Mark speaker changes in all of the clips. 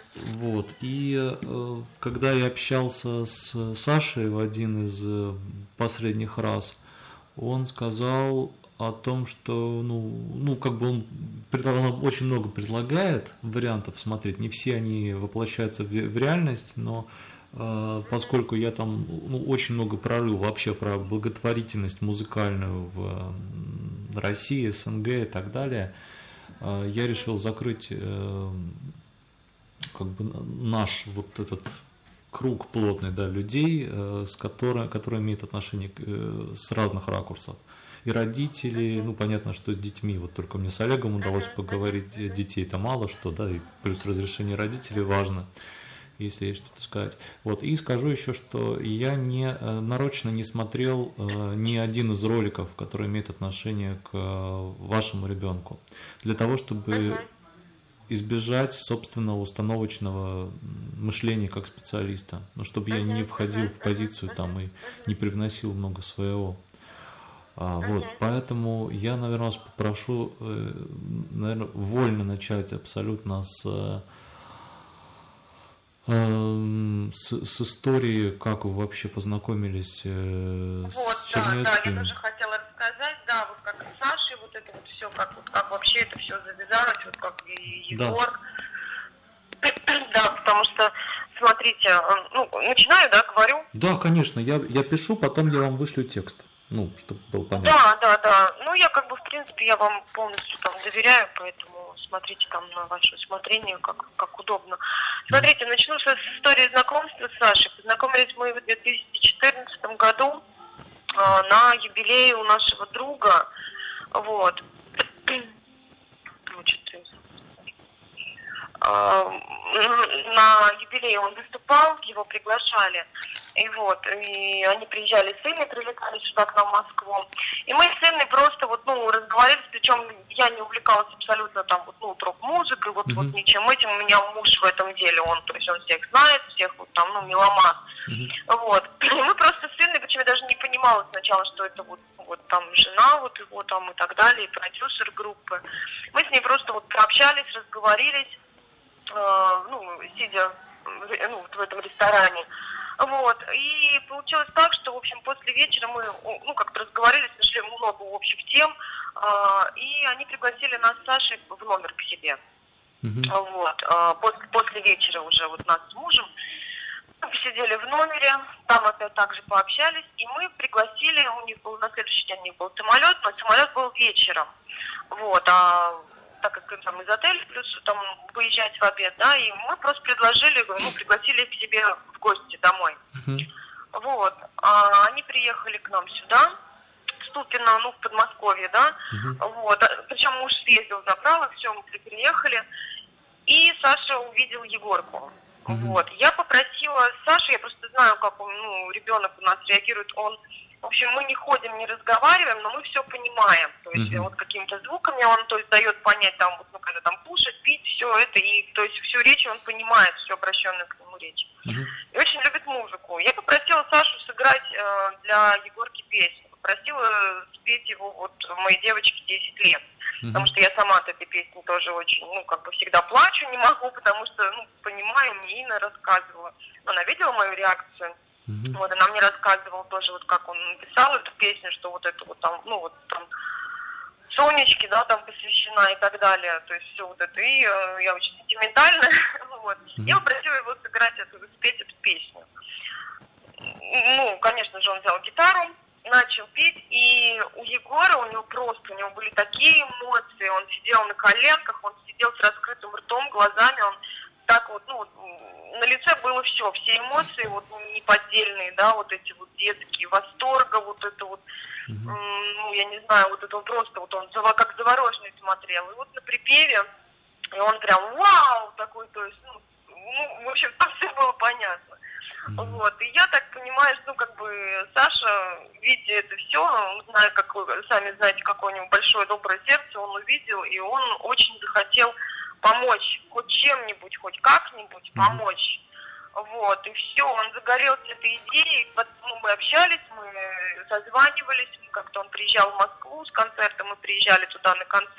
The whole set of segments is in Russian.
Speaker 1: Вот. И когда я общался с Сашей в один из последних раз, он сказал о том, что, как бы он очень много предлагает вариантов смотреть. Не все они воплощаются в реальность, но поскольку я там очень много прорыл вообще про благотворительность музыкальную в России, СНГ и так далее, я решил закрыть как бы наш вот этот круг плотный, да, людей, которые имеют отношение с разных ракурсов. И родители, понятно, что с детьми, вот только мне с Олегом удалось поговорить, детей-то мало что, да, и плюс разрешение родителей важно, если есть что-то сказать. Вот, и скажу еще, что я нарочно не смотрел ни один из роликов, который имеет отношение к вашему ребенку, для того, чтобы избежать собственного установочного мышления как специалиста, но чтобы я не входил в позицию там и не привносил много своего. Вот, поэтому я, наверное, вас попрошу, наверное, вольно начать абсолютно с истории, как вы вообще познакомились с Чернецким.
Speaker 2: Да, я тоже хотела рассказать, да, вот как с Сашей, вот это вот все, как вообще это все завязалось, вот как и Егор. Да. Да, потому что, смотрите, начинаю, да, говорю?
Speaker 1: Да, конечно, я пишу, потом я вам вышлю текст, чтобы было понятно.
Speaker 2: Да. Я как бы, в принципе, я вам полностью там доверяю, поэтому смотрите там на ваше усмотрение, как удобно. Смотрите, начну с истории знакомства с Сашей. Познакомились мы в 2014 году на юбилее у нашего друга. Вот. На юбилее он выступал, его приглашали. И они приезжали с Инной, прилетали сюда к нам в Москву. И мы с Инной просто разговаривали, причем я не увлекалась абсолютно там рок-музыкой, ничем этим. У меня муж в этом деле, он всех знает, всех меломан. Вот. И мы просто с Инной, причем я даже не понимала сначала, что это там жена его там и так далее, и продюсер группы. Мы с ней просто пообщались, разговорились, сидя в этом ресторане. Вот. И получилось так, что, в общем, после вечера мы, как-то разговаривали, нашли много общих тем, и они пригласили нас с Сашей в номер к себе. Вот. После вечера уже нас с мужем. Мы посидели в номере, там опять также пообщались, и мы пригласили, у них был на следующий день у них был самолет, но самолет был вечером. Вот. Так как там из отеля, плюс там выезжать в обед, да, и мы просто пригласили их к себе в гости домой. Вот. Они приехали к нам сюда, в Ступино, в Подмосковье, да, вот. Причем муж съездил, забрал, все, мы приехали, и Саша увидел Егорку. Вот. Я попросила Сашу, я просто знаю, как он, ребенок у нас реагирует, в общем, мы не ходим, не разговариваем, но мы все понимаем. То есть какими-то звуками он, дает понять, когда там кушать, пить, все это, и то есть всю речь он понимает, всю обращенную к нему речь. И очень любит музыку. Я попросила Сашу сыграть для Егорки песню. Попросила спеть его моей девочке 10 лет. Потому что я сама от этой песни тоже очень, всегда плачу, не могу, потому что, понимаю, мне Инна рассказывала. Она видела мою реакцию. Вот, она мне рассказывала тоже, как он написал эту песню, что там Сонечке, да, там посвящена и так далее. То есть все это. И я очень сентиментальная. Вот. Я попросила его спеть эту песню. Конечно же, он взял гитару, начал петь, и у Егора, у него были такие эмоции, он сидел на коленках, он сидел с раскрытым ртом, глазами, он так на лице было все эмоции, неподдельные, да, эти детские, восторга, я не знаю, это просто, он как завороженный смотрел. И на припеве, и он прям вау, такой, то есть, в общем, там все было понятно. Вот, и я так понимаю, что, Саша, видя это все, зная, сами знаете, какое у него большое доброе сердце, он увидел, и он очень захотел помочь, хоть чем-нибудь, хоть как-нибудь помочь. Вот, и все, он загорелся этой идеей, мы общались, мы созванивались, как-то он приезжал в Москву с концертом, мы приезжали туда на концерт,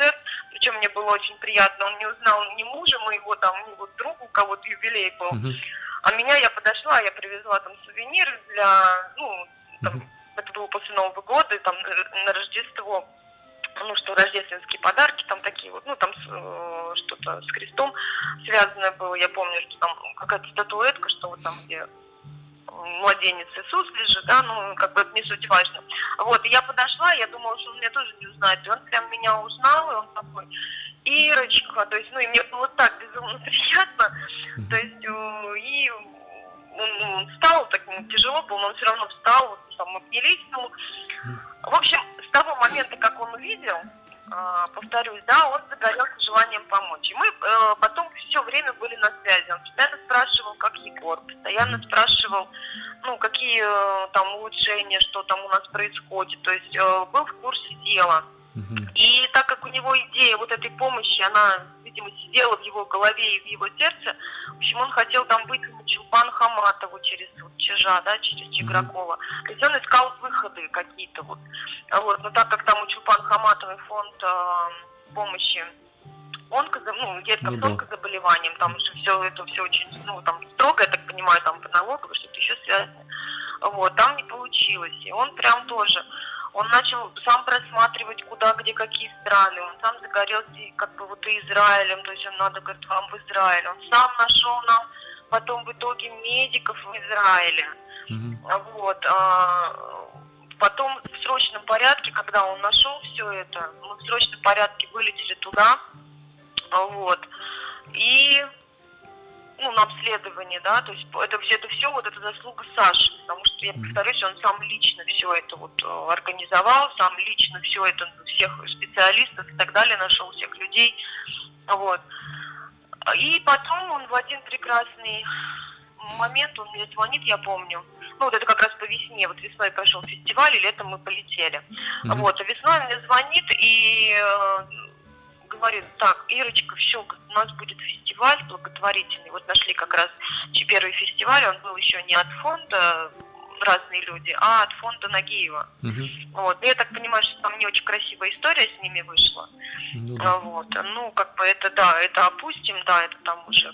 Speaker 2: Причем мне было очень приятно, он не узнал ни мужа моего, там, ни вот другу, у кого-то юбилей был. А я подошла, я привезла там сувениры для, там, это было после Нового года, там, на Рождество, что рождественские подарки, там такие вот, там что-то с крестом связанное было, я помню, что там какая-то статуэтка, что вот там, где младенец Иисус лежит, да, это не суть важно. Вот, и я подошла, я думала, что он меня тоже не узнает, и он прям меня узнал, и он такой: Ирочка, то есть, и мне было так безумно приятно, то есть, и он встал, так тяжело было, но он все равно встал, вот, там, обнялись, в общем, с того момента, как он увидел, повторюсь, да, он загорелся желанием помочь. И мы потом все время были на связи. Он постоянно спрашивал, как Егор, постоянно спрашивал, какие там улучшения, что там у нас происходит. То есть был в курсе дела. И так как у него идея вот этой помощи, она, видимо, сидела в его голове и в его сердце, в общем, он хотел там вытянуть Чулпан Хаматову через Чижа, да, через Чигракова. То есть он искал выходы какие-то вот. Но так как там у Чулпан Хаматовой фонд помощи детям с онкозаболеванием, там же все очень, там строго, я так понимаю, там по налоговой что-то еще связано. Вот, там не получилось. И он прям тоже, он начал сам просматривать, куда, где, какие страны. Он сам загорелся и Израилем, то есть он надо, говорит, вам в Израиль. Он сам нашел нам потом в итоге медиков в Израиле. Вот. Потом в срочном порядке, когда он нашел все это, мы в срочном порядке вылетели туда, вот. И на обследование, да, то есть это все вот это заслуга Саши, потому что, я повторюсь, он сам лично все это вот организовал, сам лично все это, всех специалистов и так далее, нашел всех людей, вот. И потом он в один прекрасный момент, он мне звонит, я помню, это как раз по весне, вот весной прошел фестиваль, и летом мы полетели, вот, а весной он мне звонит и говорит: так, Ирочка, все, у нас будет фестиваль благотворительный. Вот нашли как раз первый фестиваль, он был еще не от фонда «Разные люди», а от фонда Нагиева. Вот. Я так понимаю, что там не очень красивая история с ними вышла. Вот. Это, да, это опустим, да, это там уже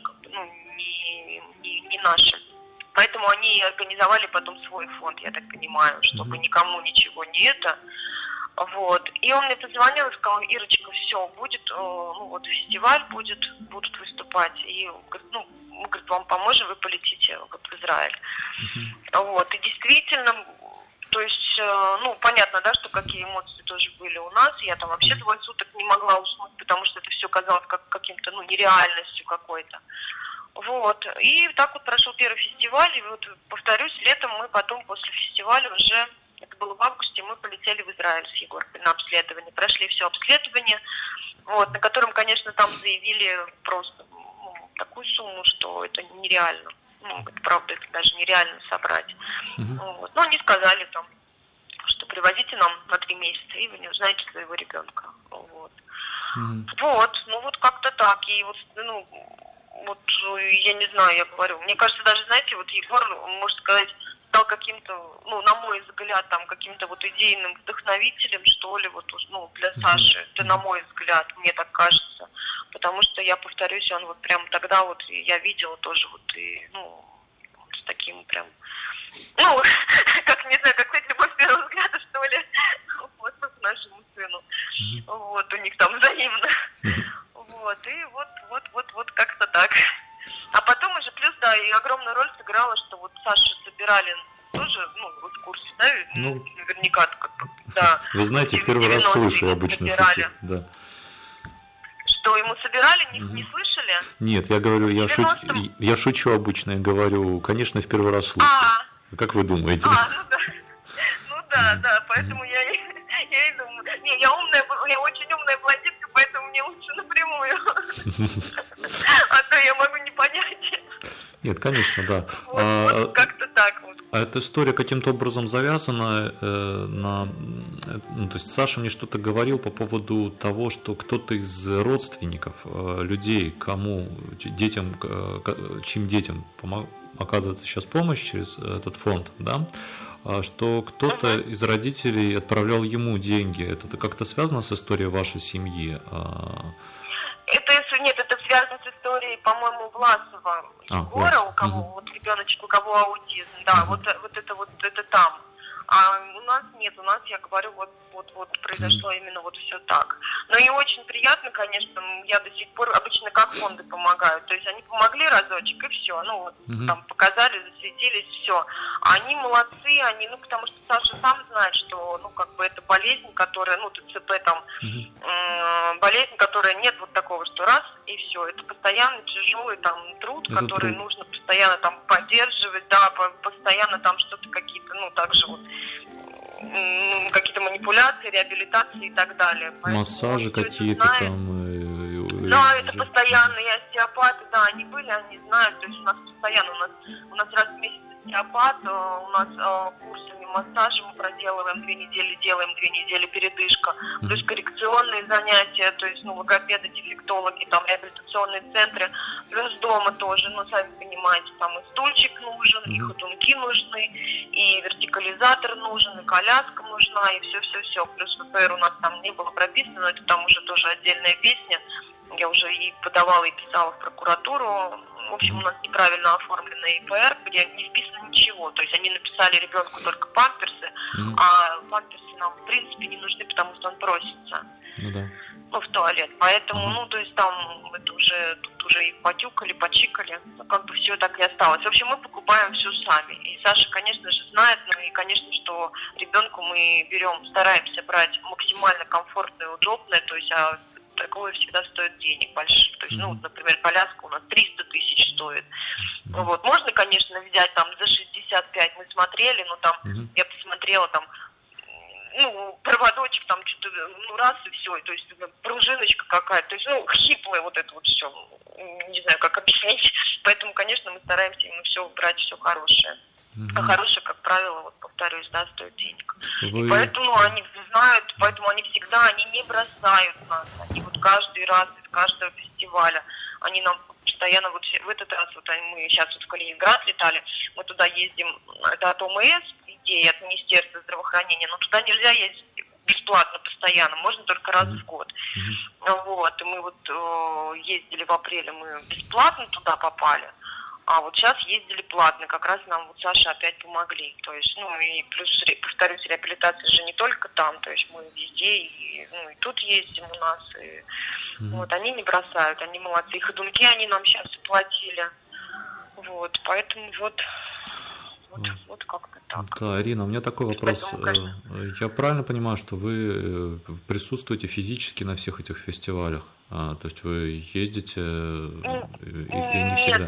Speaker 2: не наше. Поэтому они организовали потом свой фонд, я так понимаю, чтобы никому ничего не это. Вот. И он мне позвонил и сказал: Ирочка, все, будет, фестиваль будет, будут выступать. И мы, говорит, вам поможем, вы полетите в Израиль. Вот. И действительно, то есть, понятно, да, что какие эмоции тоже были у нас. Я там вообще 2 суток не могла уснуть, потому что это все казалось как каким-то, нереальностью какой-то. Вот. И так вот прошел первый фестиваль. И вот, повторюсь, летом мы потом после фестиваля уже, это было в августе, мы полетели в Израиль с Егором на обследование. Прошли все обследование, вот, на котором, конечно, там заявили просто такую сумму, что это нереально. Это правда, это даже нереально собрать. Вот. Но они сказали там, что привозите нам на 3 месяца, и вы не узнаете своего ребенка. Вот. Вот как-то так. И я не знаю, я говорю, мне кажется, даже, знаете, вот Егор, можно сказать, стал каким-то, на мой взгляд, там, каким-то вот идейным вдохновителем, что ли, вот, для Саши. Это на мой взгляд, мне так кажется. Потому что, я повторюсь, он вот прям тогда вот, я видела тоже вот, и, с таким прям, как, не знаю, как сказать, любовь с первого взгляда, что ли, вот, к нашему сыну. Вот, у них там взаимно. Вот, и вот как-то так. А потом уже плюс, да, и огромную роль сыграла, что вот Саша собирали тоже, вот в курсе, да, наверняка, да.
Speaker 1: Вы знаете, первый раз слышу обычно такие, да.
Speaker 2: Что, ему собирали, не слышали?
Speaker 1: Нет, я говорю, я шучу обычно, я говорю, конечно, в первый раз слышу. Как вы думаете?
Speaker 2: Да, поэтому я и думаю, я умная, я очень умная блондинка, поэтому мне лучше напрямую. А то я могу не понять.
Speaker 1: Нет, конечно, да.
Speaker 2: Вот как-то так вот.
Speaker 1: А эта история каким-то образом завязана то есть Саша мне что-то говорил по поводу того, что кто-то из родственников, людей, чьим детям оказывается сейчас помощь через этот фонд, да, что кто-то из родителей отправлял ему деньги. Это как-то связано с историей вашей семьи?
Speaker 2: Нет, это связано с историей, по-моему, Власова Егора, у кого вот ребеночек, у кого аутизм, да, вот это там. А у нас нет, у нас, я говорю, вот произошло именно вот все так. Но и очень приятно, конечно, я до сих пор, обычно как фонды помогают, то есть они помогли разочек и все, ну вот там показали, засветились, все. А они молодцы, они, ну потому что Саша сам знает, что, ну как бы это болезнь, которая, ну ТЦП там, болезнь, которая нет вот такого, что раз и все. Это постоянно тяжелый там труд, это который труд. Нужно постоянно там поддерживать, да, постоянно там что-то какие-то, ну также вот какие-то манипуляции, реабилитации и так далее.
Speaker 1: Поэтому массажи какие-то там.
Speaker 2: Да, это постоянно, и остеопаты, да, они были, они знают, то есть у нас постоянно, у нас раз в месяц остеопат, у нас курсами массажа мы проделываем 2 недели, делаем 2 недели передышка, плюс коррекционные занятия, то есть, ну, логопеды, дефектологи, там, реабилитационные центры, плюс дома тоже, ну, сами понимаете, там и стульчик нужен, и ходунки нужны, и вертикализатор нужен, и коляска нужна, и все-все-все, плюс ВПР у нас там не было прописано, но это там уже тоже отдельная песня, я уже и подавала, и писала в прокуратуру. В общем, у нас неправильно оформлена ИПР, где не вписано ничего. То есть они написали ребенку только памперсы, а памперсы нам в принципе не нужны, потому что он просится. Ну, в туалет. Поэтому, ну, то есть там это уже, тут уже их потюкали, почикали, но как бы все так и осталось. В общем, мы покупаем все сами. И Саша, конечно же, знает, ну и, конечно, что ребенку мы берем, стараемся брать максимально комфортное, удобное, то есть, такое всегда стоит денег больших. То есть, ну, вот, например, коляска у нас 300 тысяч стоит. Вот. Можно, конечно, взять там за 65, мы смотрели, но там, я посмотрела там, ну, проводочек там что-то, ну, раз и все, то есть пружиночка какая-то, то есть, ну, хиплое вот это вот все, не знаю, как объяснить. Поэтому, конечно, мы стараемся именно все брать, все хорошее. А хорошее, как правило, вот повторюсь, да, стоит денег. И поэтому они знают, поэтому они всегда, они не бросают нас. Они вот каждый раз из каждого фестиваля, они нам постоянно, вот в этот раз, вот мы сейчас вот в Калининград летали, мы туда ездим, это от ОМС, идея от Министерства здравоохранения, но туда нельзя ездить бесплатно постоянно, можно только раз в год. Вот, и мы вот ездили в апреле, мы бесплатно туда попали. А вот сейчас ездили платно, как раз нам вот Саша опять помогли. То есть, ну и плюс, повторюсь, реабилитация же не только там, то есть мы везде, и, ну, и тут ездим у нас, и вот, они не бросают, они молодцы. И ходунки они нам сейчас платили. Вот, поэтому вот как-то так.
Speaker 1: Да, Ирина, у меня такой вопрос.
Speaker 2: Поэтому, конечно...
Speaker 1: Я правильно понимаю, что вы присутствуете физически на всех этих фестивалях? То есть вы ездите или не всегда?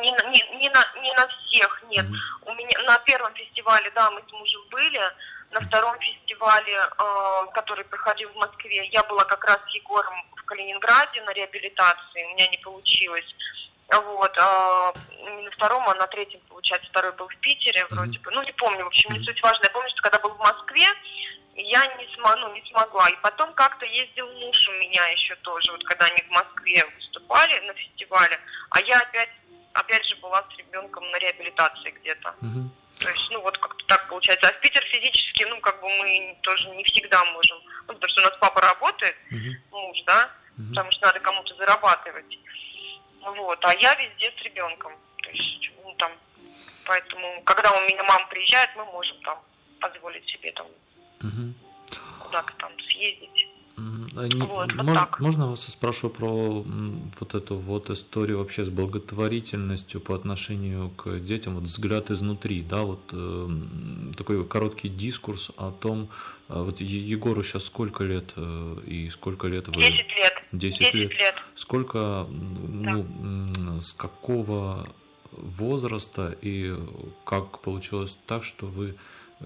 Speaker 2: Не на всех, нет. У меня на первом фестивале, да, мы с мужем были. На втором фестивале, который проходил в Москве, я была как раз с Егором в Калининграде на реабилитации, у меня не получилось. Вот, не на втором, а на третьем, получается, второй был в Питере, вроде бы. Ну, не помню, в общем, не суть важно. Я помню, что когда был в Москве, я не смогла. И потом как-то ездил муж у меня еще тоже, вот когда они в Москве выступали на фестивале, а я опять же была с ребенком на реабилитации где-то. То есть, ну, вот как-то так получается. А в Питер физически, ну, как бы мы тоже не всегда можем. Ну, потому что у нас папа работает, муж, да, потому что надо кому-то зарабатывать. Вот, а я везде с ребенком. То есть, ну, там, поэтому, когда у меня мама приезжает, мы можем там позволить себе там куда-то там съездить.
Speaker 1: Можно вас спрошу про вот эту вот историю вообще с благотворительностью по отношению к детям, вот взгляд изнутри, да, вот такой короткий дискурс о том, вот Егору сейчас сколько лет и сколько лет вы?
Speaker 2: 10 лет.
Speaker 1: 10 лет. Сколько, ну, с какого возраста и как получилось так, что вы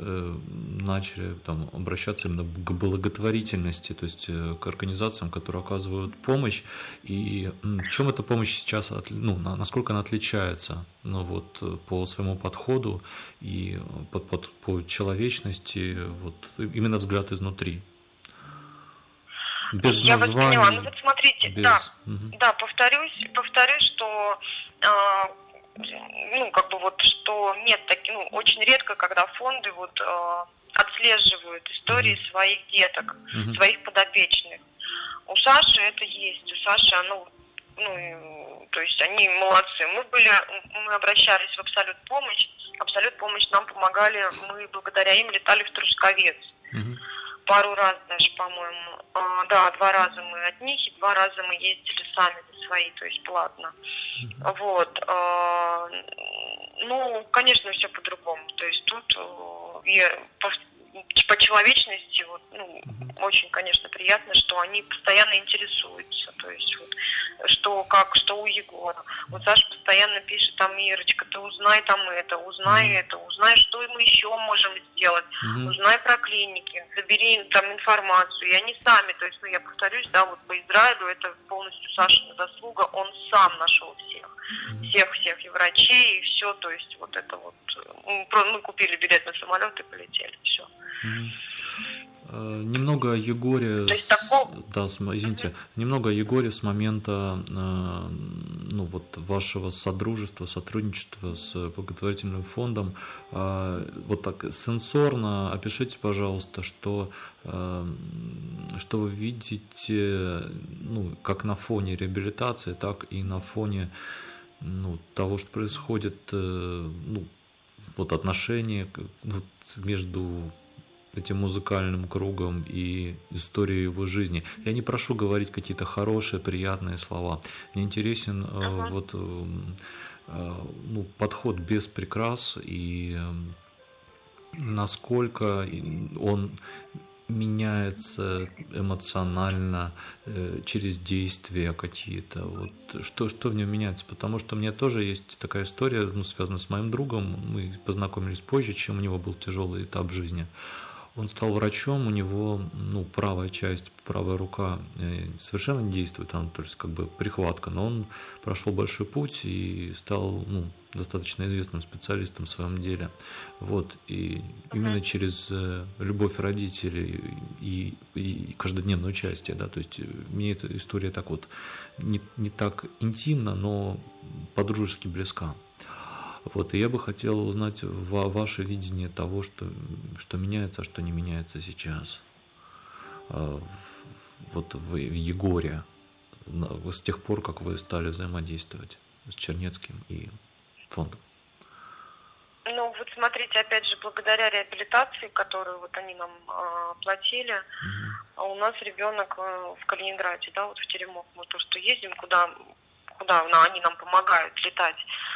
Speaker 1: начали там обращаться именно к благотворительности, то есть к организациям, которые оказывают помощь, и в чем эта помощь сейчас, ну, насколько она отличается, ну, вот, по своему подходу и по человечности, вот, именно взгляд изнутри. Без
Speaker 2: Я
Speaker 1: названий,
Speaker 2: вас поняла. Ну вот смотрите, да, повторюсь, что ну, как бы вот, что нет таких, ну, очень редко, когда фонды вот отслеживают истории своих деток, своих подопечных. У Саши это есть, у Саши оно, ну, то есть они молодцы. Мы обращались в Абсолют помощь нам помогали, мы благодаря им летали в Трусковец. Пару раз даже, по-моему. Да, 2 раза мы от них, и 2 раза мы ездили сами за свои, то есть платно. Вот. Ну, конечно, все по-другому. То есть тут по человечности, вот, ну, очень, конечно, приятно, что они постоянно интересуются. То есть вот, что у Егора. Вот Саша постоянно пишет, там, Ирочка, ты узнай там узнай, что мы еще можем сделать, узнай про клиники, забери там информацию. И они сами, то есть, ну, я повторюсь, да, вот по Израилю это полностью Сашина заслуга, он сам нашел всех и врачей, и все, то есть вот это вот, мы купили билет на самолет и полетели, все.
Speaker 1: Немного о Егоре, извините, немного о Егоре с момента, ну, вот вашего сотрудничества с благотворительным фондом. Вот так сенсорно опишите, пожалуйста, что вы видите, ну, как на фоне реабилитации, так и на фоне, ну, того, что происходит, ну, вот отношения вот между этим музыкальным кругом и историей его жизни. Я не прошу говорить какие-то хорошие, приятные слова. Мне интересен вот, ну, подход без прикрас и насколько он меняется эмоционально через действия какие-то. Вот, что в нем меняется? Потому что у меня тоже есть такая история, ну, связанная с моим другом. Мы познакомились позже, чем у него был тяжелый этап жизни. Он стал врачом, у него, ну, правая часть, правая рука совершенно не действует, там, то есть как бы прихватка, но он прошел большой путь и стал, ну, достаточно известным специалистом в своем деле. Вот, и именно через любовь родителей и каждодневное участие, да, то есть мне эта история так вот не так интимна, но по-дружески близка. Вот, и я бы хотел узнать ваше видение того, что меняется, а что не меняется сейчас. Вот в Егоре, с тех пор, как вы стали взаимодействовать с Чернецким и фондом.
Speaker 2: Ну, вот смотрите, опять же, благодаря реабилитации, которую вот они нам платили, у нас ребенок в Калининграде, да, вот в Теремок, мы то, что ездим, куда они нам помогают летать,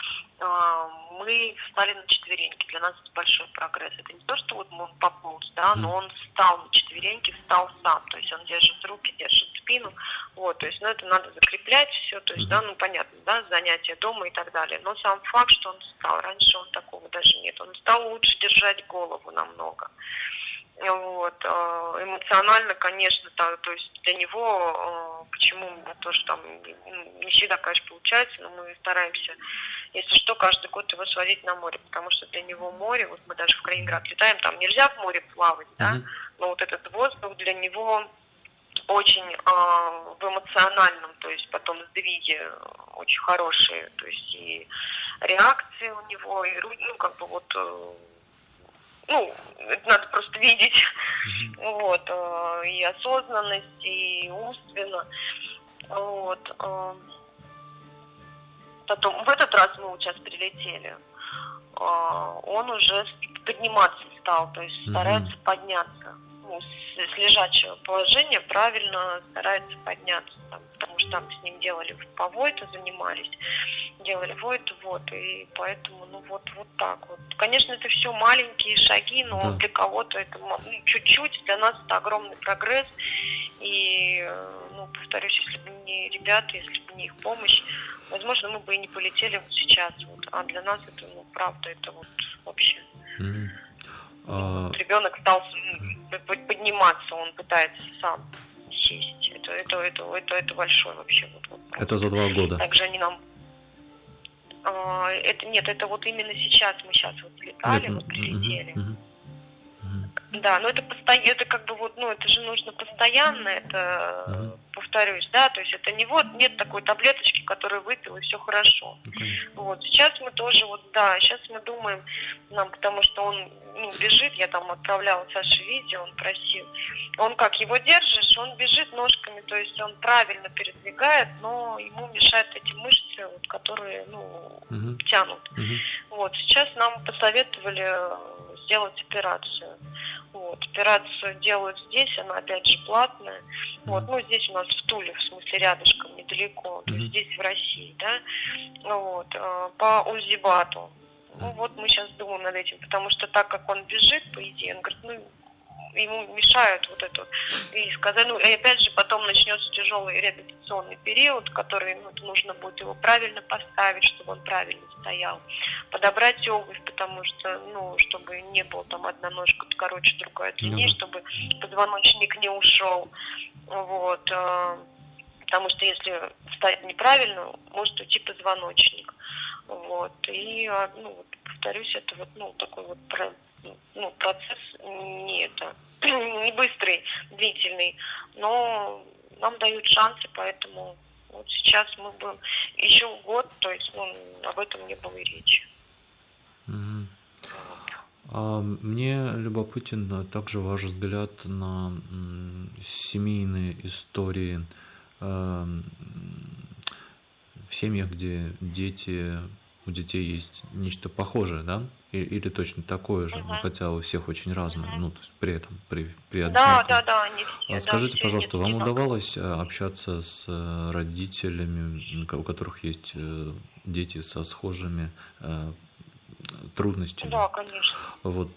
Speaker 2: мы встали на четвереньки. Для нас это большой прогресс. Это не то, что вот он пополз, да, но он встал на четвереньки, встал сам. То есть он держит руки, держит спину. Вот, то есть, ну, это надо закреплять все. То есть, да, ну, понятно, да, занятия дома и так далее. Но сам факт, что он встал, раньше он такого даже нет. Он стал лучше держать голову намного. Вот, эмоционально, конечно, то есть для него, почему тоже там не всегда, конечно, получается, но мы стараемся, если что, каждый год его свозить на море, потому что для него море, вот мы даже в Калининград летаем, там нельзя в море плавать, да, но вот этот воздух для него очень в эмоциональном, то есть потом сдвиги очень хорошие, то есть и реакции у него, и, ну, как бы вот... Ну, это надо просто видеть, вот, и осознанность, и умственно, вот. Потом, в этот раз мы вот сейчас прилетели, он уже подниматься стал, то есть старается подняться, ну, с лежачего положения правильно старается подняться, там, потому что там с ним делали по войду, занимались, делали войду, вот, и поэтому, ну, вот так вот. Конечно, это все маленькие шаги, но для кого-то это, ну, чуть-чуть, для нас это огромный прогресс, и, ну, повторюсь, если бы не ребята, если бы не их помощь, возможно, мы бы и не полетели вот сейчас, вот, а для нас это, ну, правда, это вот вообще. Вот, ребенок стал подниматься, он пытается сам сесть. Это большое вообще. Вот,
Speaker 1: это за 2 года?
Speaker 2: Также они нам... это вот именно сейчас, мы сейчас вот летали, вот прилетели. Да, но это постоянно, это как бы вот, ну, это же нужно постоянно, это повторюсь, да, то есть это не вот, нет такой таблеточки, которую выпил и все хорошо. Вот, сейчас мы тоже, вот, да, сейчас мы думаем, потому что он, бежит, я там отправляла Саше видео, он просил, он как, его держишь, он бежит ножками, то есть он правильно передвигает, но ему мешают эти мышцы, вот, которые, тянут. Вот, сейчас нам посоветовали сделать операцию. Вот, операцию делают здесь, она опять же платная. Вот, здесь у нас в Туле, в смысле рядышком, недалеко, то есть здесь в России, да, вот, по ульзибату. Вот мы сейчас думаем над этим, потому что так как он бежит, по идее, он говорит, ему мешают вот это. И сказать, и опять же потом начнется тяжелый реабилитационный период, который нужно будет его правильно поставить, чтобы он правильно стоял. Подобрать обувь, потому что, чтобы не было там одна ножка короче, другая длиннее, чтобы позвоночник не ушел. Вот. Потому что если встать неправильно, может уйти позвоночник. Вот. И, повторюсь, это такой вот процесс не быстрый, длительный, но нам дают шансы, поэтому вот сейчас мы будем еще год, то есть об этом не было и речи.
Speaker 1: Мне любопытен также ваш взгляд на семейные истории в семьях, где у детей есть нечто похожее, да? Или точно такое же, хотя у всех очень разное, то есть при этом, при одинаковом.
Speaker 2: Да, они все.
Speaker 1: Скажите, пожалуйста, вам удавалось общаться с родителями, у которых есть дети со схожими трудностями?
Speaker 2: Да, конечно.
Speaker 1: Вот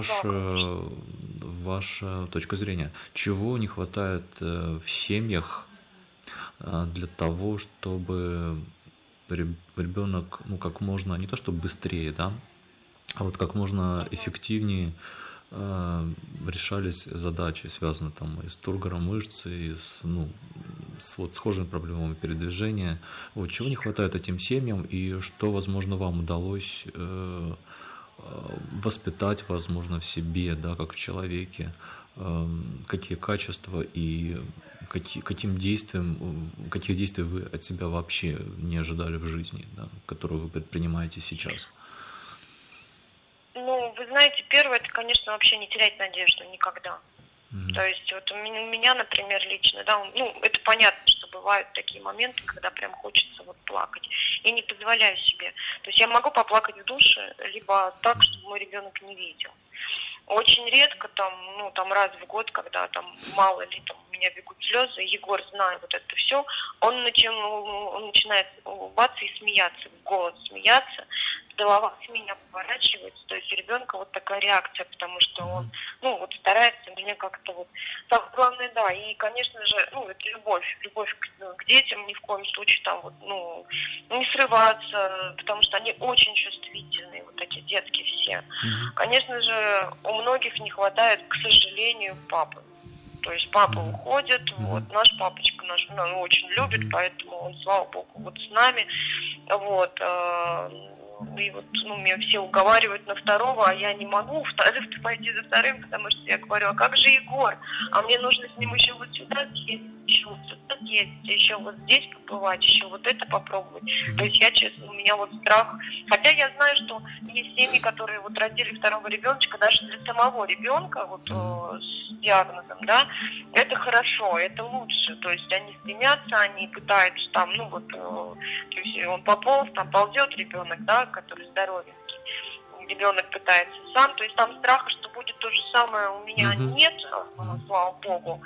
Speaker 1: ваша точка зрения, чего не хватает в семьях для того, чтобы ребенок, как можно, не то чтобы быстрее, да, а вот как можно эффективнее решались задачи, связанные там и с тургором мышц, и с схожими проблемами передвижения. Вот, чего не хватает этим семьям, и что, возможно, вам удалось воспитать, возможно, в себе, да, как в человеке, какие качества и каких действий вы от себя вообще не ожидали в жизни, да, которые вы предпринимаете сейчас?
Speaker 2: Вы знаете, первое, это, конечно, вообще не терять надежду никогда. То есть вот у меня, например, лично, да, это понятно, что бывают такие моменты, когда прям хочется плакать. Я не позволяю себе. То есть я могу поплакать в душе, либо так, чтобы мой ребенок не видел. Очень редко, там раз в год, когда там мало ли там у меня бегут слезы, Егор, зная вот это все, он начинает улыбаться и смеяться, в голос смеяться, голова с меня поворачивается, то есть у ребенка вот такая реакция, потому что он, старается меня как-то Так, главное, да, и, конечно же, это любовь к детям, ни в коем случае там не срываться, потому что они очень чувствительные, вот эти детки все. Конечно же, у многих не хватает, к сожалению, папы. То есть папа уходит, наш папочка очень любит, поэтому он, слава богу, с нами, и меня все уговаривают на второго, а я не могу пойти за вторым, потому что я говорю, а как же Егор? А мне нужно с ним еще сюда съездить, еще сюда съездить, еще здесь побывать, еще это попробовать. То есть я, честно, у меня страх. Хотя я знаю, что есть семьи, которые родили второго ребеночка, даже для самого ребенка, с диагнозом, да, это хорошо, это лучше. То есть они стремятся, они пытаются то есть он пополз, там ползет ребенок, да, который здоровенький. Ребенок пытается сам, то есть там страха, что будет то же самое, у меня нет, слава богу,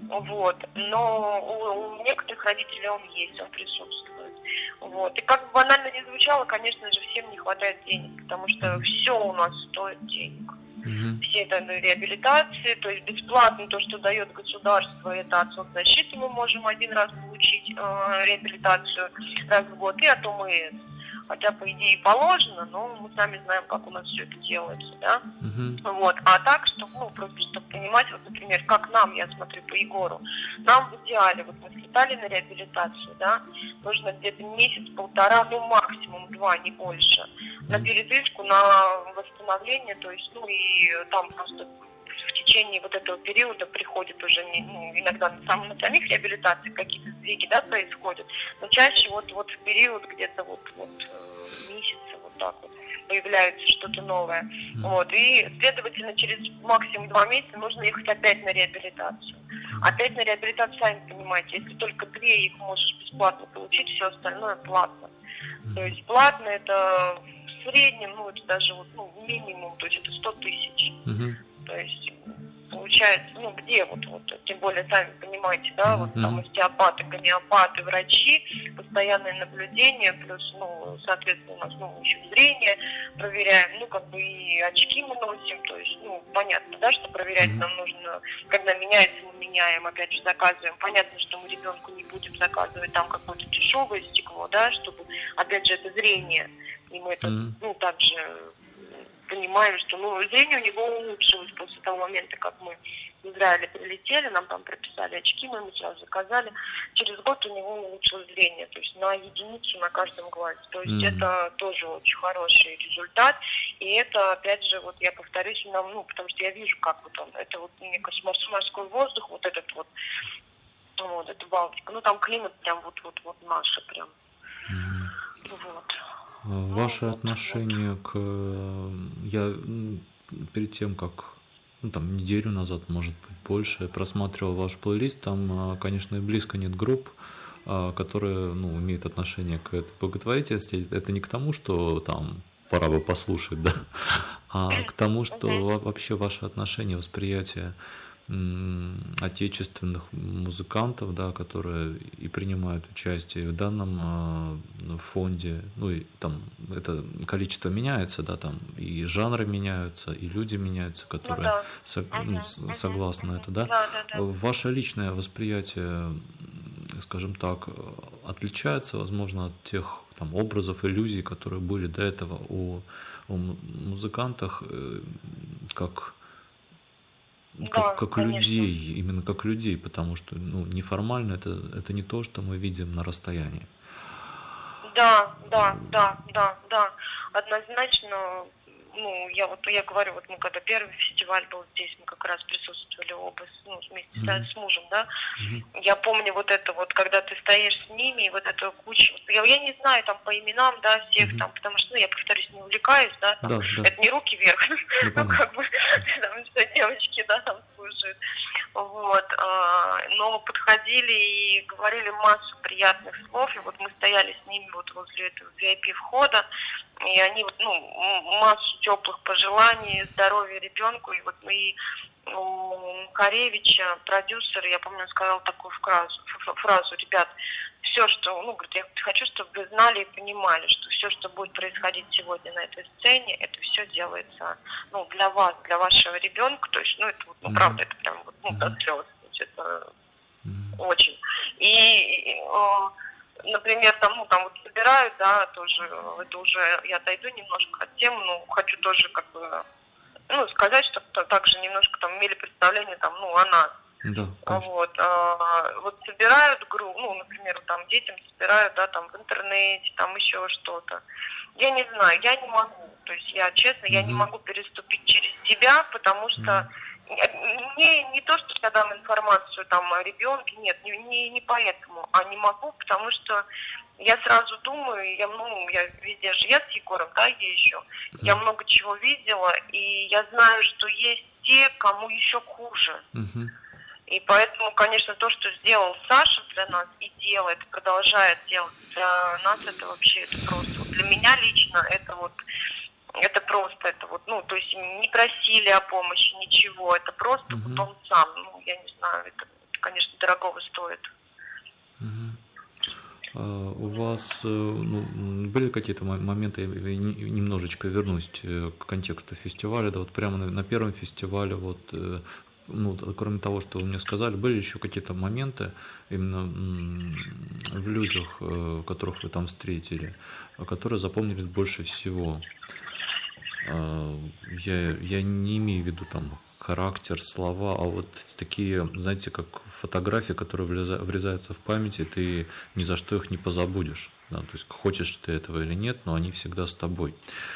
Speaker 2: но у некоторых родителей он есть, он присутствует, и как бы банально не звучало, конечно же, всем не хватает денег, потому что все у нас стоит денег. Все это реабилитации, то есть бесплатно то, что дает государство, это от соцзащиты мы можем один раз получить реабилитацию раз в год, и от ОМС. Хотя, по идее, положено, но мы сами знаем, как у нас все это делается, да? А так, просто чтобы понимать, например, как нам, я смотрю по Егору, нам в идеале, мы слетали на реабилитацию, да, нужно где-то месяц-полтора, максимум 2, не больше, на передышку, на восстановление, то есть, и там просто в течение вот этого периода приходит уже иногда на самих реабилитациях какие-то сдвиги, да, происходят, но чаще вот в период где-то месяца вот так вот появляется что-то новое. Вот. И, следовательно, через максимум 2 месяца нужно ехать опять на реабилитацию. Опять на реабилитацию, сами понимаете, если только 2 их можешь бесплатно получить, все остальное платно. То есть платно это в среднем, это даже минимум, то есть это 100 тысяч. То есть получается, где тем более, сами понимаете, да, там остеопаты, гомеопаты, врачи, постоянное наблюдение, плюс, соответственно, у нас, еще зрение проверяем, и очки мы носим, то есть, понятно, да, что проверять нам нужно, когда меняется, мы меняем, опять же, заказываем. Понятно, что мы ребенку не будем заказывать там какое-то дешевое стекло, да, чтобы, опять же, это зрение, и мы это, также понимаем, что зрение у него улучшилось после того момента, как мы в Израиле прилетели, нам там прописали очки, мы ему сразу заказали. Через год у него улучшилось зрение, то есть на единицу на каждом глазе. То есть это тоже очень хороший результат. И это, опять же, я повторюсь, потому что я вижу, как это мне кажется, морской воздух, эта Балтика. Там климат прям наш прям.
Speaker 1: Ваше отношение к... Я перед тем, как неделю назад, может быть, больше, просматривал ваш плейлист, там, конечно, и близко нет групп, которые имеют отношение к этой благотворительности. Это не к тому, что там пора бы послушать, да, а к тому, что вообще ваше отношение, восприятие отечественных музыкантов, да, которые и принимают участие в данном фонде, и там это количество меняется, да, там и жанры меняются, и люди меняются, которые согласны на это, да?
Speaker 2: Да.
Speaker 1: Ваше личное восприятие, скажем так, отличается, возможно, от тех образов, иллюзий, которые были до этого о музыкантах, как людей, именно как людей, потому что неформально это не то, что мы видим на расстоянии.
Speaker 2: Да. Однозначно, я говорю, мы когда первый фестиваль был здесь, мы как раз присутствовали оба вместе с мужем, да. Я помню когда ты стоишь с ними, и эту кучу, я не знаю там по именам, да, всех там, потому что, я повторюсь, не увлекаюсь, да, там, это не руки вверх, потому что девочки, да, там слушают, но подходили и говорили массу приятных слов, и мы стояли с ними возле этого VIP входа, и они массу теплых пожеланий, здоровья ребенку, и Макаревича, продюсер, я помню, он сказал такую фразу: ребят, все, что, говорит, я хочу, чтобы вы знали и понимали, что все, что будет происходить сегодня на этой сцене, это все делается, для вас, для вашего ребенка, то есть, это правда, это прям до слез, это очень. И например, там собирают, да, тоже, это уже, я отойду немножко от темы, но хочу тоже сказать, чтобы также немножко имели представление о нас.
Speaker 1: Да,
Speaker 2: собирают группу, например, детям собирают, да, в интернете, еще что-то. Я не знаю, я не могу, то есть я, честно, я не могу переступить через себя, потому что не то, что я дам информацию о ребенке, нет, не поэтому, а не могу, потому что я сразу думаю, я везде же, я с Егором, да, езжу, я много чего видела, и я знаю, что есть те, кому еще хуже. И поэтому, конечно, то, что сделал Саша для нас и делает, продолжает делать для нас, это вообще, это просто, для меня лично, это просто, то есть не просили о помощи, ничего, это просто он сам, я не знаю, это, конечно, дорогого стоит.
Speaker 1: У вас были какие-то моменты, я немножечко вернусь к контексту фестиваля, да, прямо на первом фестивале, кроме того, что вы мне сказали, были еще какие-то моменты именно в людях, которых вы там встретили, которые запомнились больше всего? Я не имею в виду характер, слова, а такие, знаете, как фотографии, которые врезаются в память, и ты ни за что их не позабудешь. Да? То есть хочешь ты этого или нет, но они всегда с тобой.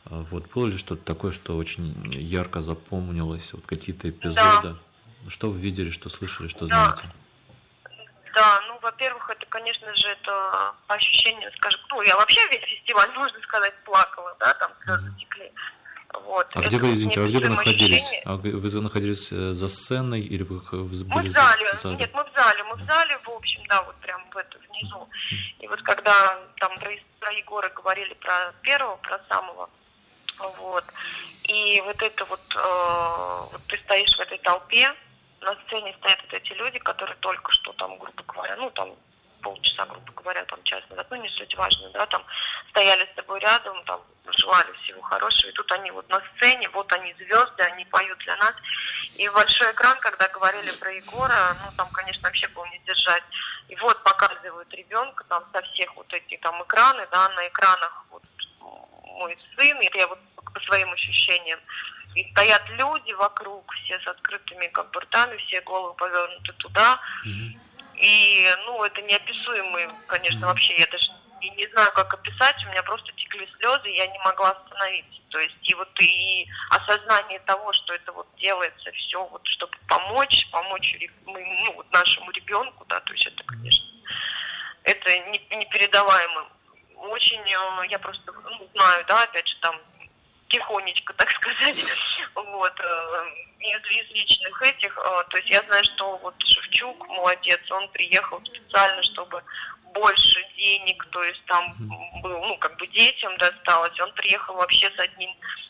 Speaker 1: Вот было ли что-то такое, что очень ярко запомнилось, вот какие-то эпизоды?
Speaker 2: Да.
Speaker 1: Что вы видели, что слышали, что
Speaker 2: Да.
Speaker 1: знаете?
Speaker 2: Да, ну, во-первых, это, конечно же, это по ощущениям, скажем, ну, я вообще весь фестиваль, можно сказать, плакала, да, там слезы текли. Вот.
Speaker 1: А
Speaker 2: Это
Speaker 1: где вы,
Speaker 2: вот
Speaker 1: извините, а где вы
Speaker 2: неописуемое
Speaker 1: находились?
Speaker 2: ощущение.
Speaker 1: Вы находились за сценой или вы
Speaker 2: Мы
Speaker 1: были
Speaker 2: в зале,
Speaker 1: в зале?
Speaker 2: нет, мы в зале, в общем, да, вот прям внизу. И вот когда там про Егора говорили, про первого, про самого, вот, и вот это вот ты стоишь в этой толпе, на сцене стоят вот эти люди, которые только что там, грубо говоря, ну там полчаса, грубо говоря, там час назад, ну не суть важно, да, там стояли с тобой рядом, там желали всего хорошего, и тут они вот на сцене, вот они звезды, они поют для нас. И большой экран, когда говорили про Егора, ну там, конечно, вообще было не сдержать. И вот показывают ребенка там со всех вот этих там экраны, да, на экранах вот мой сын, и я вот по своим ощущениям. И стоят люди вокруг, все с открытыми как бы ртами, все головы повернуты туда. И, ну, это неописуемые, конечно, вообще, я даже не знаю, как описать, у меня просто текли слезы, я не могла остановиться. То есть, и вот и осознание того, что это вот делается все, вот, чтобы помочь ну, вот нашему ребенку, да, то есть это, конечно, это непередаваемо. Очень, я просто, ну, знаю, да, опять же, там, тихонечко, так сказать, вот, из личных этих, то есть я знаю, что вот Шевчук молодец, он приехал специально, чтобы больше денег, то есть там был, ну, как бы детям досталось, он приехал вообще с одним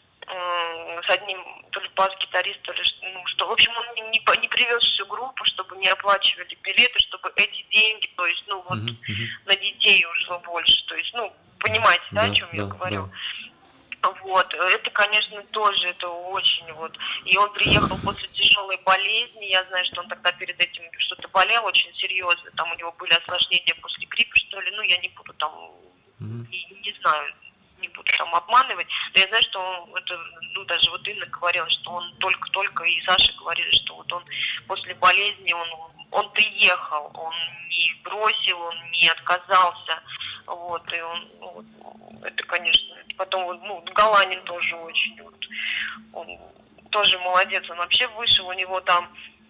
Speaker 2: то ли бас-гитарист, то ли, ну, что, в общем, он не привез всю группу, чтобы не оплачивали билеты, чтобы эти деньги, то есть, ну, вот, на детей ушло больше, то есть, ну, понимаете, да, о чем я говорю? Вот, это, конечно, тоже, это очень вот. И он приехал после тяжелой болезни, я знаю, что он тогда перед этим что-то болел очень серьезно, там у него были осложнения после гриппа, что ли, ну, я не буду там, не знаю, не буду там обманывать, но я знаю, что он, это, ну, даже вот Инна говорила, что он только-только, и Саша говорили, что вот он после болезни, он приехал, он не бросил, он не отказался, вот, и он, ну, это, конечно, потом, ну, Галанин тоже очень, вот, он тоже молодец, он вообще вышел, у него там,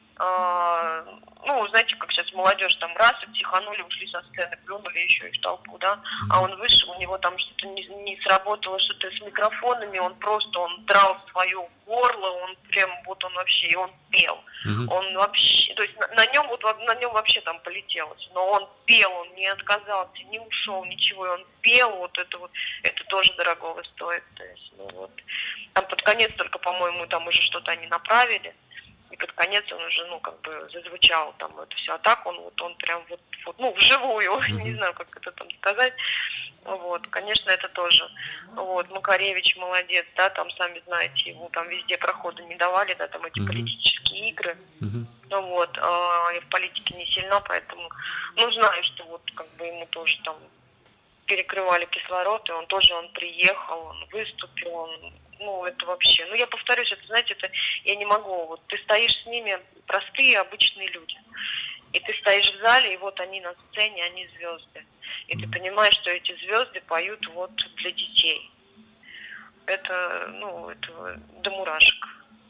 Speaker 2: ну, знаете, как сейчас молодежь, там, раз, и психанули, ушли со сцены, плюнули еще и в толпу, да, а он вышел, у него там что-то не сработало, что-то с микрофонами, он драл свое горло, он прям, вот он вообще, и он пел, он вообще, то есть на нем вообще там полетело, но он пел, он не отказался, не ушел, ничего, и он пел, вот, это тоже дорогого стоит, то есть, ну, вот, там под конец только, по-моему, там уже что-то они направили, и под конец он уже, ну, как бы зазвучал там это все. А так он прям вот ну, вживую, не знаю, как это там сказать. Вот, конечно, это тоже. Вот, Макаревич молодец, да, там, сами знаете, ему там везде прохода не давали, да, там эти политические игры. Ну вот, я в политике не сильна, поэтому, ну, знаю, что вот как бы ему тоже там перекрывали кислород, и он приехал, он выступил, ну, это вообще, ну, я повторюсь, это, знаете, это я не могу, вот ты стоишь с ними, простые, обычные люди, и ты стоишь в зале, и вот они на сцене, они звезды, и ты понимаешь, что эти звезды поют вот для детей. Это, ну, это до мурашек.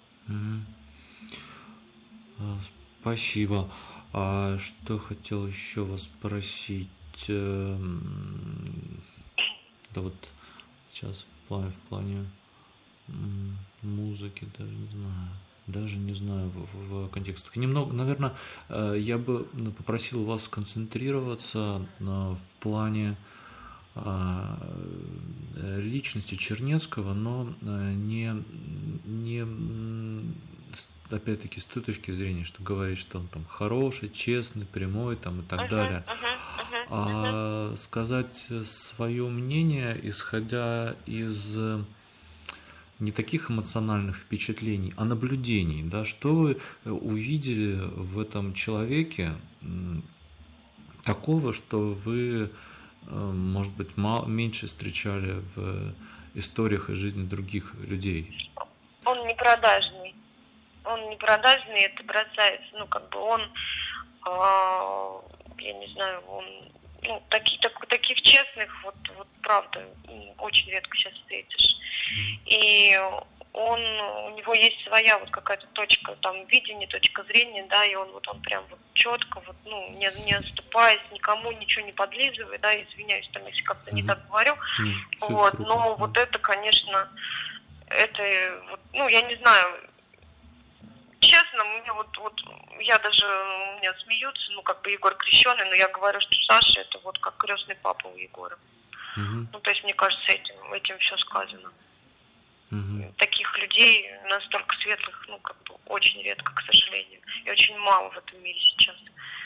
Speaker 1: Спасибо. А что хотел еще вас спросить? Да вот сейчас в плане музыки даже не знаю в контекстах. Немного, наверное, я бы попросил вас сконцентрироваться в плане личности Чернецкого, но не опять-таки с той точки зрения, что говорит, что он там хороший, честный, прямой там и так далее. А сказать свое мнение, исходя из не таких эмоциональных впечатлений, а наблюдений, да, что вы увидели в этом человеке такого, что вы, может быть, меньше встречали в историях и жизни других людей?
Speaker 2: Он не продажный. Это бросается, ну, как бы он, я не знаю, он, ну, таких честных, вот правда, очень редко сейчас встретишь. И у него есть своя вот какая-то точка там видения, точка зрения, да, и он прям вот четко, вот, ну, не отступаясь, никому ничего не подлизывая, да, извиняюсь, там, если как-то не так говорю, вот, но вот это, конечно, это, вот, ну, я не знаю, честно, мне вот я даже, у меня смеются, ну, как бы Егор крещеный, но я говорю, что Саша это вот как крестный папа у Егора. Ну, то есть, мне кажется, этим все сказано. Таких людей настолько светлых, ну, как бы очень редко, к сожалению. И очень мало в этом мире сейчас.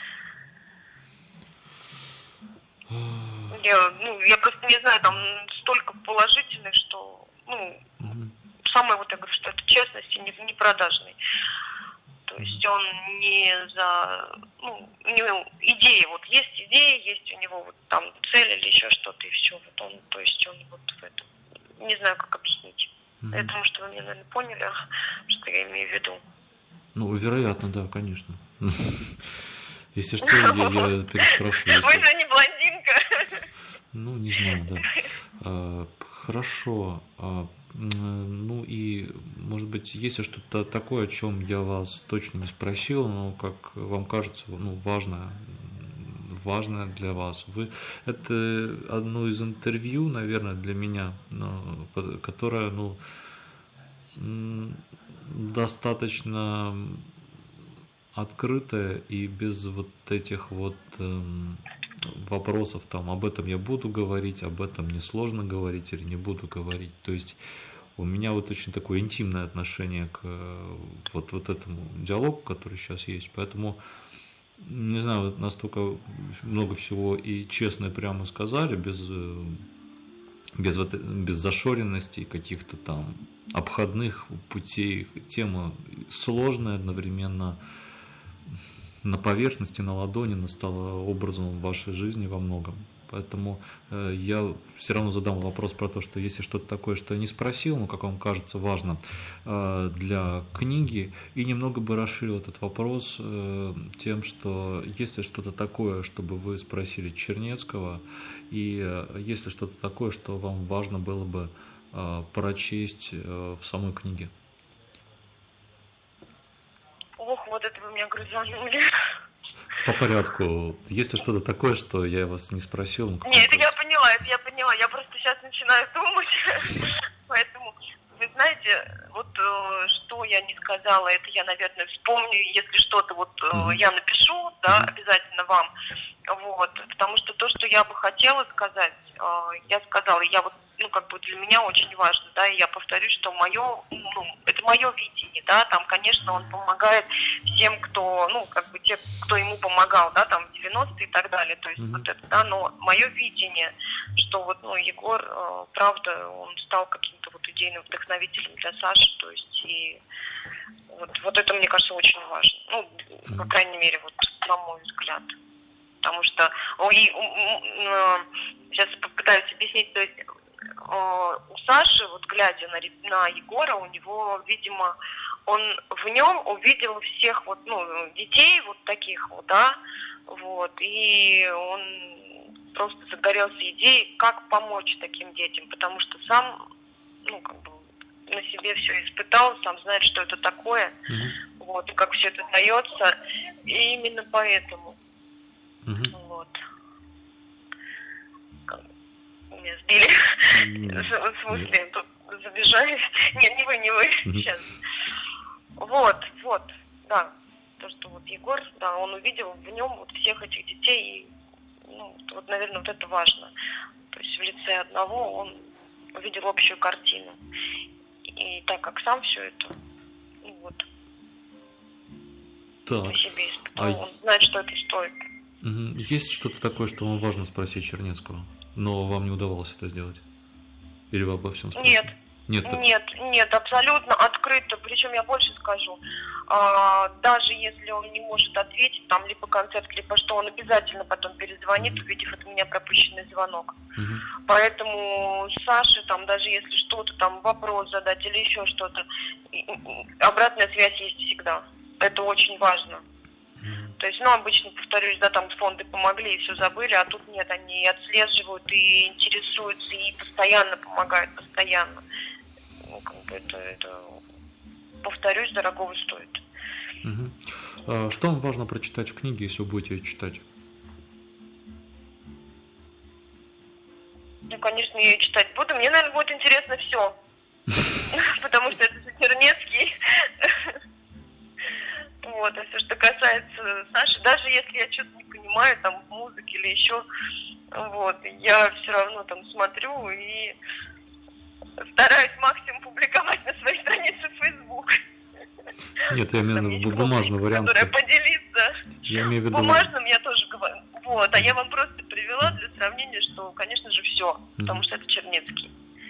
Speaker 2: Я просто не знаю, там столько положительных, что, ну, самое вот я говорю, что это честность и не продажный. То есть он не за, ну, у него идея, вот есть идея, есть у него вот там цель или еще что-то, и все. Вот он, то есть он вот в этом, не знаю, как объяснить. Я думаю, что вы меня, наверное, поняли, что я имею в виду.
Speaker 1: Ну, вероятно, да, конечно. Если что, я переспрошу.
Speaker 2: Вы же не блондинка.
Speaker 1: Ну, не знаю, да. Хорошо. Ну и, может быть, если что-то такое, о чем я вас точно не спросил, но, как вам кажется, ну, важное для вас. Это одно из интервью, наверное, для меня, которое, ну, достаточно открытое и без вот этих вот вопросов, там, об этом я буду говорить, об этом мне сложно говорить или не буду говорить. То есть у меня вот очень такое интимное отношение к вот этому диалогу, который сейчас есть. Поэтому, не знаю, вот настолько много всего и честно и прямо сказали, без зашоренностей, каких-то там обходных путей. Тема сложная, одновременно на поверхности, на ладони, она стала образом в вашей жизни во многом. Поэтому я все равно задам вопрос про то, что если что-то такое, что я не спросил, но, как вам кажется, важно для книги, и немного бы расширил этот вопрос тем, что если что-то такое, чтобы вы спросили Чернецкого, и если что-то такое, что вам важно было бы прочесть в самой книге.
Speaker 2: Ох, вот это вы меня грызанули.
Speaker 1: По порядку. Если что-то такое, что я вас не спросил...
Speaker 2: Нет, это я поняла. Я просто сейчас начинаю думать. Поэтому, вы знаете, вот что я не сказала, это я, наверное, вспомню. Если что-то вот я напишу, да, обязательно вам. Вот. Потому что то, что я бы хотела сказать, я сказала. Я вот, ну, как бы для меня очень важно, да, и я повторюсь, что это мое видение, да, там, конечно, он помогает всем, кто, ну, как бы те, кто ему помогал, да, там, в 90-е и так далее, то есть вот это, да, но мое видение, что вот, ну, Егор, правда, он стал каким-то вот идейным вдохновителем для Саши, то есть, и вот это, мне кажется, очень важно, ну, по крайней мере, вот, на мой взгляд, потому что, сейчас попытаюсь объяснить, то есть, у Саши, вот глядя на Егора, у него, видимо, он в нем увидел всех вот, ну, детей вот таких вот, да, вот, и он просто загорелся идеей, как помочь таким детям, потому что сам, ну, как бы на себе все испытал, сам знает, что это такое, вот, и как все это дается, и именно поэтому, вот. Меня сбили. В смысле, тут забежали. Нет, не вы. Сейчас. Вот, да. То, что вот Егор, да, он увидел в нем вот всех этих детей. И, ну, вот, наверное, вот это важно. То есть в лице одного он увидел общую картину. И так как сам все это, ну, вот, на себе испытал, он знает, что это стоит.
Speaker 1: Есть что-то такое, что вам важно спросить Чернецкого, но вам не удавалось это сделать? Или вы обо всем спросили?
Speaker 2: Нет, абсолютно открыто. Причем я больше скажу, даже если он не может ответить, там, либо концерт, либо что, он обязательно потом перезвонит, увидев от меня пропущенный звонок. Поэтому Саше, там, даже если что-то, там, вопрос задать или еще что-то, обратная связь есть всегда. Это очень важно. То есть, ну, обычно, повторюсь, да, там фонды помогли и все забыли, а тут нет, они отслеживают и интересуются, и постоянно помогают, постоянно. ну, как бы это, повторюсь, дорогого стоит.
Speaker 1: Угу. Что вам важно прочитать в книге, если вы будете ее читать?
Speaker 2: Ну, конечно, я ее читать буду. Мне, наверное, будет интересно все. Потому что это же Чернецкий. Вот, а все, что касается Саши, даже если я что-то не понимаю, там, в музыке или еще, вот, я все равно там смотрю и стараюсь максимум публиковать на своей странице в Facebook.
Speaker 1: Нет, я имею в виду бумажный вариант.
Speaker 2: Которая поделиться.
Speaker 1: Я имею в виду...
Speaker 2: Бумажным я тоже говорю. Вот, а я вам просто привела для сравнения, что, конечно же, все, потому что это Чернецкий.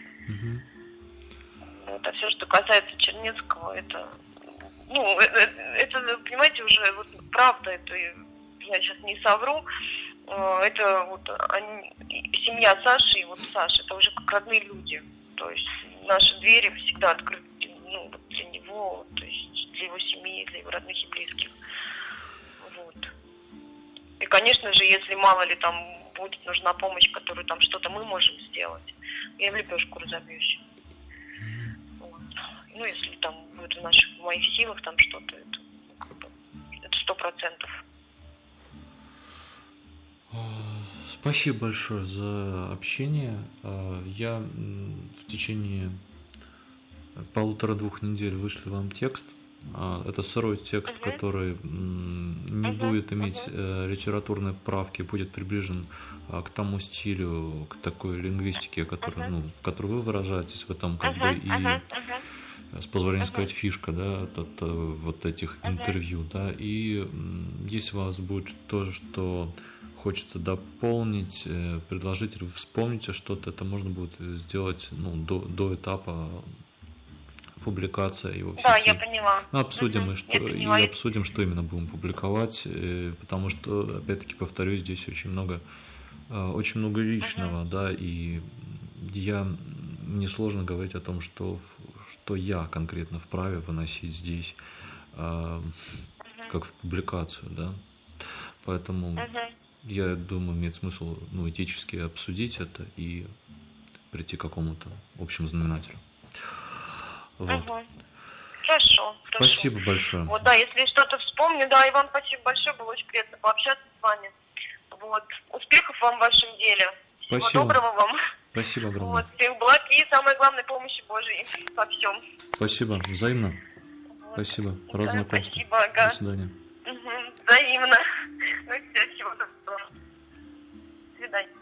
Speaker 2: Вот, а все, что касается Чернецкого, это... Ну, это, понимаете, уже вот правда, это я сейчас не совру, это вот они, семья Саши и вот Саша, это уже как родные люди. То есть наши двери всегда открыты, ну, вот для него, то есть для его семьи, для его родных и близких. Вот. И, конечно же, если мало ли там будет нужна помощь, которую там что-то мы можем сделать, я в лепешку разобьюсь. Вот. Ну, если там будет в моих силах там что-то, это 100%.
Speaker 1: Спасибо большое за общение. Я в течение 1,5-2 недель вышлю вам текст. Это сырой текст, который не будет иметь литературной правки, будет приближен к тому стилю, к такой лингвистике, в которой вы выражаетесь, в этом как бы и, с позволения сказать, фишка, да, от вот этих интервью, да, и если у вас будет то, что хочется дополнить, предложить, или вы вспомните что-то, это можно будет сделать, ну, до этапа публикация его в сети.
Speaker 2: Да, я поняла.
Speaker 1: Обсудим, и обсудим, что именно будем публиковать, потому что, опять-таки, повторюсь, здесь очень много личного, да, и мне сложно говорить о том, что я конкретно вправе выносить здесь, как в публикацию, да, поэтому я думаю, имеет смысл, ну, этически обсудить это и прийти к какому-то общему знаменателю. Вот.
Speaker 2: Хорошо.
Speaker 1: Спасибо большое.
Speaker 2: Вот, да, если что-то вспомню, да, и вам спасибо большое, было очень приятно пообщаться с вами. Вот. Успехов вам в вашем деле. Всего
Speaker 1: Спасибо.
Speaker 2: Доброго вам.
Speaker 1: Спасибо огромное.
Speaker 2: Вот, всех благ и, самое главное, помощи Божьей во всем.
Speaker 1: Спасибо. Взаимно.
Speaker 2: Вот.
Speaker 1: Спасибо. Рад знакомству.
Speaker 2: Спасибо, ага.
Speaker 1: До свидания.
Speaker 2: Взаимно. Ну, всего доброго. До свидания.